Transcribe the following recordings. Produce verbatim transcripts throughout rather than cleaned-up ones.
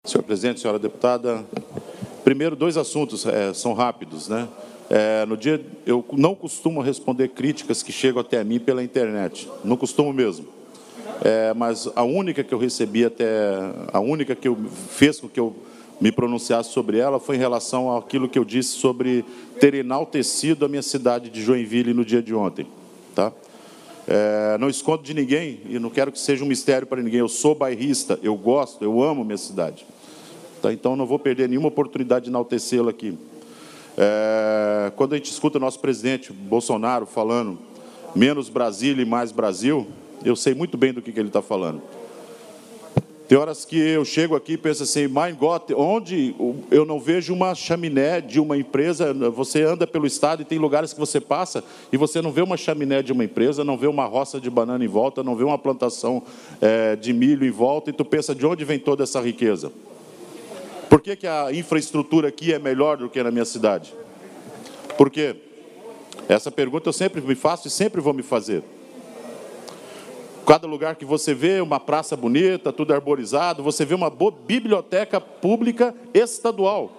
Senhor presidente, senhora deputada, primeiro, dois assuntos é, são rápidos, né? É, no dia, eu não costumo responder críticas que chegam até mim pela internet, não costumo mesmo. É, mas a única que eu recebi até, a única que eu fez com que eu me pronunciasse sobre ela foi em relação àquilo que eu disse sobre ter enaltecido a minha cidade de Joinville no dia de ontem, tá? É, não escondo de ninguém e não quero que seja um mistério para ninguém. Eu sou bairrista, eu gosto, eu amo minha cidade, tá? Então não vou perder nenhuma oportunidade de enaltecê-la aqui. É, quando a gente escuta o nosso presidente Bolsonaro falando menos Brasília e mais Brasil, eu sei muito bem do que, que ele está falando. Tem horas que eu chego aqui e penso assim, mein Gott, onde eu não vejo uma chaminé de uma empresa, você anda pelo estado e tem lugares que você passa e você não vê uma chaminé de uma empresa, não vê uma roça de banana em volta, não vê uma plantação é, de milho em volta, e tu pensa, de onde vem toda essa riqueza? Por que que a infraestrutura aqui é melhor do que na minha cidade? Por quê? Essa pergunta eu sempre me faço e sempre vou me fazer. Cada lugar que você vê, uma praça bonita, tudo arborizado, você vê uma boa biblioteca pública estadual.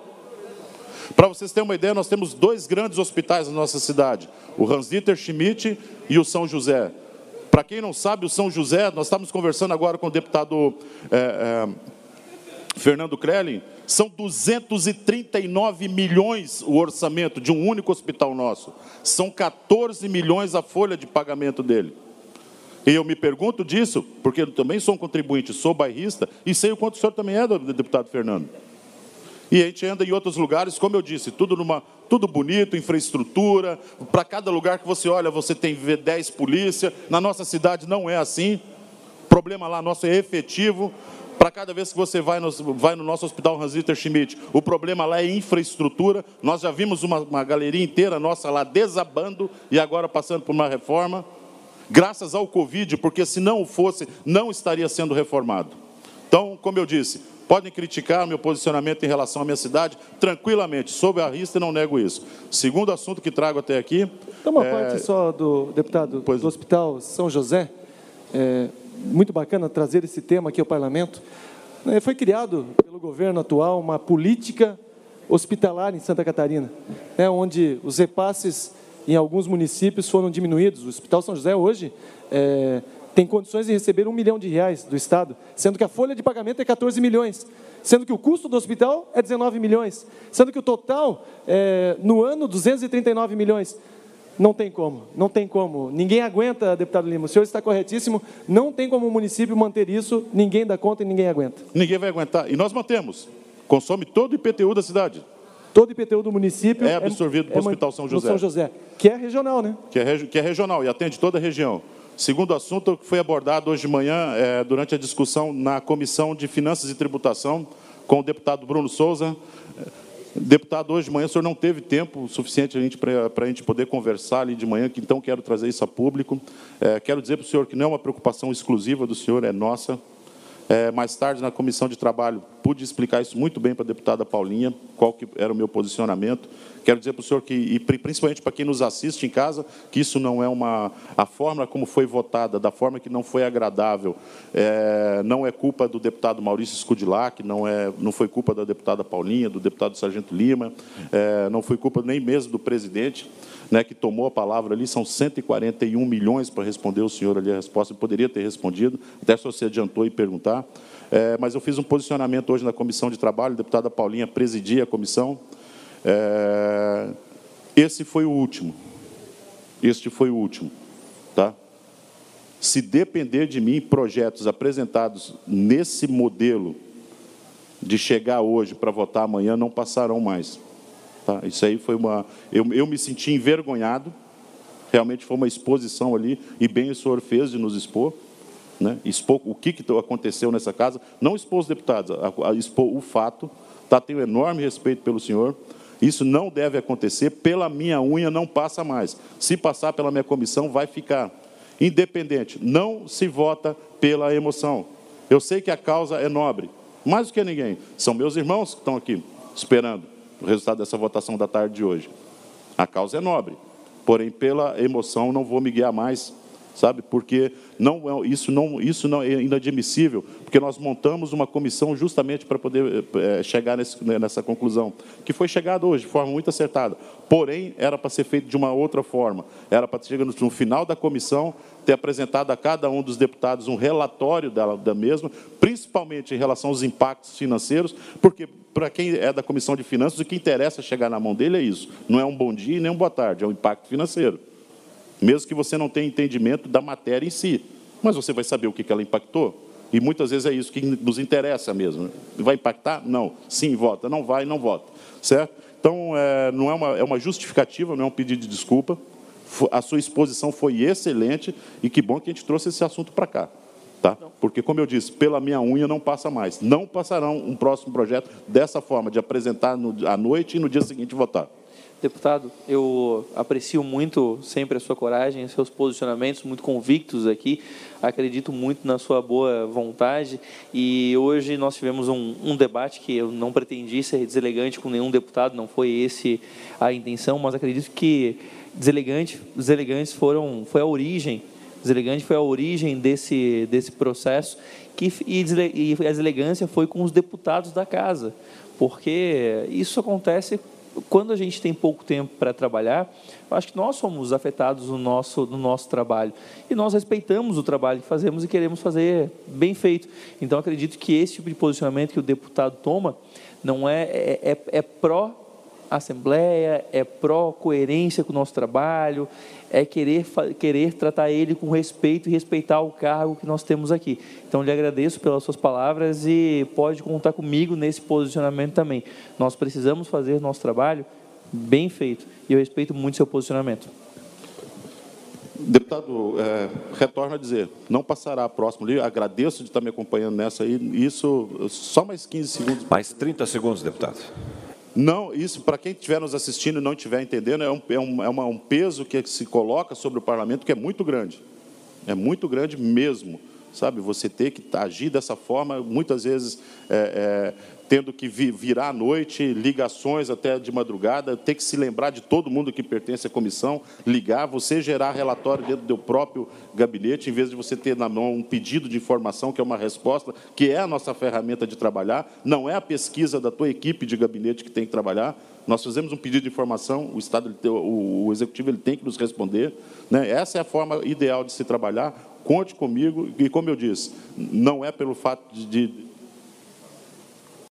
Para vocês terem uma ideia, nós temos dois grandes hospitais na nossa cidade, o Hans-Dieter Schmidt e o São José. Para quem não sabe, o São José, nós estávamos conversando agora com o deputado é, é, Fernando Krelin, são duzentos e trinta e nove milhões o orçamento de um único hospital nosso. São quatorze milhões a folha de pagamento dele. E eu me pergunto disso, porque eu também sou um contribuinte, sou bairrista, e sei o quanto o senhor também é, deputado Fernando. E a gente anda em outros lugares, como eu disse, tudo, numa, tudo bonito, infraestrutura, para cada lugar que você olha, você tem dez polícia. Na nossa cidade não é assim, o problema lá nosso é efetivo. Para cada vez que você vai no, vai no nosso hospital Hans-Dieter Schmidt, o problema lá é infraestrutura. Nós já vimos uma, uma galeria inteira nossa lá desabando e agora passando por uma reforma. Graças ao Covid, porque se não fosse, não estaria sendo reformado. Então, como eu disse, podem criticar meu posicionamento em relação à minha cidade, tranquilamente, sob a risca, e não nego isso. Segundo assunto que trago até aqui... Então, uma é... parte só do deputado pois... do Hospital São José, é muito bacana trazer esse tema aqui ao Parlamento. É, foi criado pelo governo atual uma política hospitalar em Santa Catarina, né, onde os repasses em alguns municípios foram diminuídos. O Hospital São José hoje é, tem condições de receber um milhão de reais do Estado, sendo que a folha de pagamento é quatorze milhões, sendo que o custo do hospital é dezenove milhões, sendo que o total, é, no ano, duzentos e trinta e nove milhões. Não tem como, não tem como. Ninguém aguenta, deputado Lima, o senhor está corretíssimo, não tem como o município manter isso, ninguém dá conta e ninguém aguenta. Ninguém vai aguentar, e nós mantemos. Consome todo o I P T U da cidade. Todo o I P T U do município é absorvido é, para o é, Hospital São José. São José. Que é regional, né? Que é, que é regional e atende toda a região. Segundo assunto que foi abordado hoje de manhã, é, durante a discussão na Comissão de Finanças e Tributação, com o deputado Bruno Souza. Deputado, hoje de manhã o senhor não teve tempo suficiente para a gente poder conversar ali de manhã, que então quero trazer isso a público. É, quero dizer para o senhor que não é uma preocupação exclusiva do senhor, é nossa. É, mais tarde, na comissão de trabalho, pude explicar isso muito bem para a deputada Paulinha, qual que era o meu posicionamento. Quero dizer para o senhor que, e principalmente para quem nos assiste em casa, que isso não é uma... A forma como foi votada, da forma que não foi agradável, é, não é culpa do deputado Maurício Scudilac, não, é, não foi culpa da deputada Paulinha, do deputado Sargento Lima, é, não foi culpa nem mesmo do presidente, né, que tomou a palavra ali. São cento e quarenta e um milhões para responder o senhor ali a resposta. Eu poderia ter respondido, até se você adiantou e perguntar. É, mas eu fiz um posicionamento hoje na comissão de trabalho, a deputada Paulinha presidia a comissão. É, esse foi o último. Este foi o último. Tá? Se depender de mim, projetos apresentados nesse modelo de chegar hoje para votar amanhã não passarão mais. Tá? Isso aí foi uma... Eu, eu me senti envergonhado, realmente foi uma exposição ali, e bem o senhor fez de nos expor, né? Expor o que, que aconteceu nessa casa, não expor os deputados, a, a expor o fato, tá? Tenho enorme respeito pelo senhor, isso não deve acontecer, pela minha unha não passa mais, se passar pela minha comissão vai ficar, independente, não se vota pela emoção. Eu sei que a causa é nobre, mais do que ninguém, são meus irmãos que estão aqui, esperando o resultado dessa votação da tarde de hoje. A causa é nobre, porém, pela emoção, não vou me guiar mais. sabe? Porque não, isso, não, isso não é inadmissível, porque nós montamos uma comissão justamente para poder é, chegar nesse, nessa conclusão, que foi chegada hoje, de forma muito acertada. Porém, era para ser feito de uma outra forma. Era para chegar no, no final da comissão, ter apresentado a cada um dos deputados um relatório da, da mesma, principalmente em relação aos impactos financeiros, porque para quem é da Comissão de Finanças, o que interessa chegar na mão dele é isso. Não é um bom dia nem um boa tarde, é um impacto financeiro. Mesmo que você não tenha entendimento da matéria em si. Mas você vai saber o que ela impactou. E muitas vezes é isso que nos interessa mesmo. Vai impactar? Não. Sim, vota. Não vai, não vota. Certo? Então, é, não é uma, é uma justificativa, não é um pedido de desculpa. A sua exposição foi excelente e que bom que a gente trouxe esse assunto para cá. Tá? Porque, como eu disse, pela minha unha não passa mais. Não passarão um próximo projeto dessa forma, de apresentar no, à noite e no dia seguinte votar. Deputado, eu aprecio muito sempre a sua coragem, seus posicionamentos muito convictos aqui, acredito muito na sua boa vontade e hoje nós tivemos um, um debate que eu não pretendi ser deselegante com nenhum deputado, não foi esse a intenção, mas acredito que deselegante, deselegantes foram, foi a origem, deselegante foi a origem desse, desse processo que, e, e a deselegância foi com os deputados da casa, porque isso acontece quando a gente tem pouco tempo para trabalhar. Eu acho que nós somos afetados no nosso, no nosso trabalho. E nós respeitamos o trabalho que fazemos e queremos fazer bem feito. Então, acredito que esse tipo de posicionamento que o deputado toma não é, é, é, é pró-assembleia, é pró-coerência com o nosso trabalho, é querer, querer tratar ele com respeito e respeitar o cargo que nós temos aqui. Então, lhe agradeço pelas suas palavras e pode contar comigo nesse posicionamento também. Nós precisamos fazer nosso trabalho bem feito e eu respeito muito seu posicionamento. Deputado, é, retorno a dizer, não passará a próximo livro, agradeço de estar me acompanhando nessa aí, isso, só mais quinze segundos. Mais trinta segundos, deputado. Não, isso, para quem estiver nos assistindo e não estiver entendendo, é um, é, um, é uma, um peso que se coloca sobre o parlamento que é muito grande. É muito grande mesmo, sabe? Você ter que agir dessa forma, muitas vezes é, é, tendo que vi, virar à noite, ligações até de madrugada, ter que se lembrar de todo mundo que pertence à comissão, ligar, você gerar relatório dentro do próprio gabinete, em vez de você ter na mão um pedido de informação, que é uma resposta, que é a nossa ferramenta de trabalhar, não é a pesquisa da tua equipe de gabinete que tem que trabalhar. Nós fizemos um pedido de informação, o Estado, o, o Executivo ele tem que nos responder, né? Essa é a forma ideal de se trabalhar. Conte comigo, e como eu disse, não é pelo fato de, de